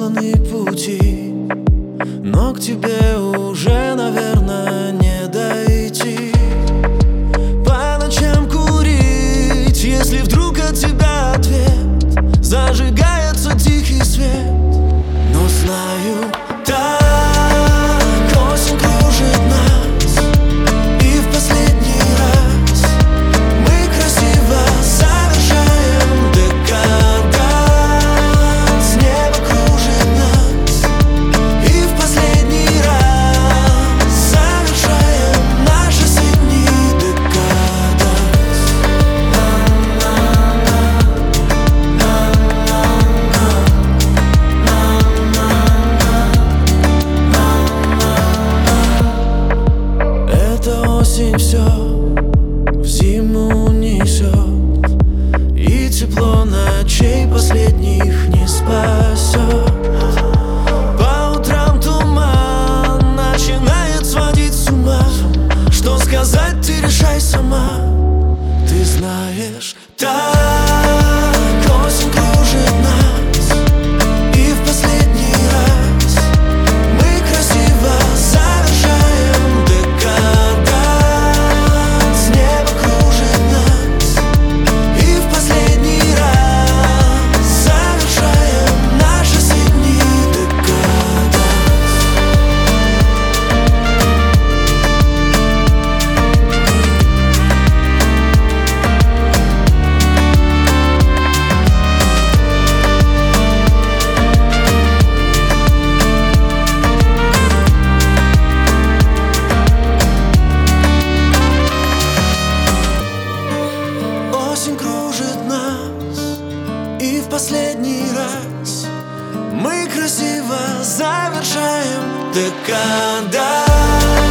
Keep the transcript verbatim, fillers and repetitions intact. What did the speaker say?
просланы пути, но к тебе уже, наверное, не дойти. По ночам курить, если вдруг от тебя ответ, зажигается тихий свет. Но знаю, так осень кружит нас, и в последний раз мы красиво завершаем декаданс. Небо кружит нас, и в последний раз завершаем наш осенний декаданс. Эта осень все в зиму несет, и тепло ночей последних не спасет. По утрам туман начинает сводить с ума. Что сказать, ты решай сама. Ты знаешь, так осень кружит нас, и в последний раз мы красиво завершаем декаданс. Небо кружит нас, и в последний раз завершаем наш осенний декаданс. Осень кружит нас, и в последний раз мы красиво завершаем декаданс.